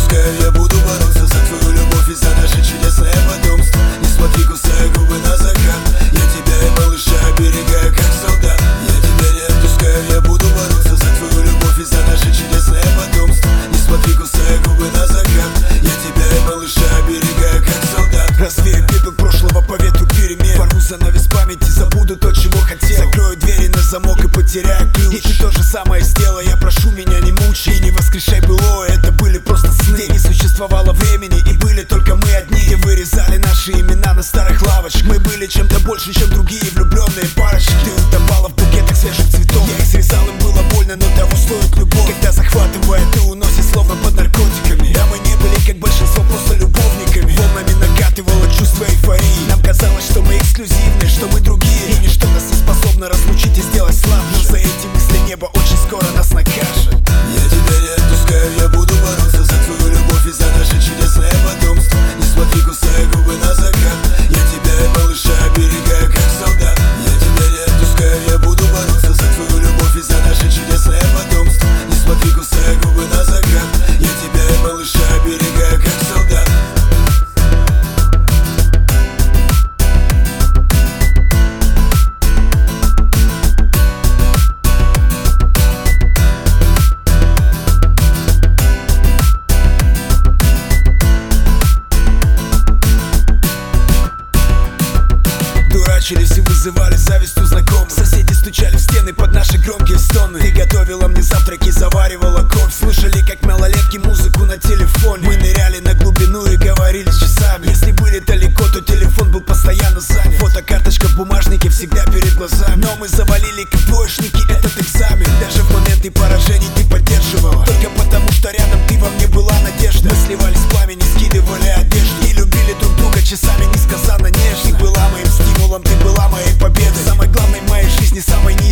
отпускаю, я буду бороться за твою любовь и за наше чудесное потомство. Не смотри, кусая губы на закат, я тебя и малыша оберегаю, как солдат. Я тебя не отпускаю, я буду бороться за твою любовь и за наше чудесное потомство. Не смотри, кусая губы на закат, я тебя и малыша оберегаю, как солдат. Развею пепел прошлого по ветру перемен. Порву занавес памяти, забуду то, чего хотел. Закрою двери на замок и потеряю ключ. И ты то же самое сделай, я прошу, меня не мучай. И не воскрешай былое, это были просто сны. Где не существовало времени и были только мы одни. Где вырезали наши имена на старых лавочках. Мы были чем-то больше, чем другие влюбленные парочки. Ты утопала в букетах свежих цветов. Я их срезал, им было больно, но того стоит любовь. Когда захватывая, ты уносишь словно под наркотиками. Да, мы не были, как большинство, просто любовниками. Волнами накатывало чувство эйфории. Нам казалось, что мы эксклюзивны, что мы другие. И ничто нас не способно разлучить и сделать слабже. Но за эти мысли небо очень скоро нас накажет. Я тебя не отпускаю, я буду бороться за твою любовь и за наше чудесное потомство. Не смотри, кусая губы на закат, я тебя и малыша оберегаю, как солдат. Я тебя не отпускаю, я буду бороться за твою любовь и за наше чудесное потомство. Не смотри, кусая губы на закат, я тебя и малыша оберегаю, как солдат. Дурачились и вызывали зависть у знакомых. Соседи стучали в стены под наши громкие стоны. Ты готовила мне завтраки, заваривала кофе. Слышали, как малолетки, музыку на телефоне. Мы ныряли на глубину и говорили часами. Если были далеко, то телефон был постоянно занят. Фотокарточка в бумажнике всегда перед глазами. Но мы завалили, как двоечники, этот экзамен. Даже в моменты поражений ты поддерживала. Только потому, что рядом ты, во мне была надежда. Мы сливались в пламени, скидывали одежду. И любили друг друга часами несказанно нежно. Ты была моим стимулом, ты была моей победой. Самой главной в моей жизни, самой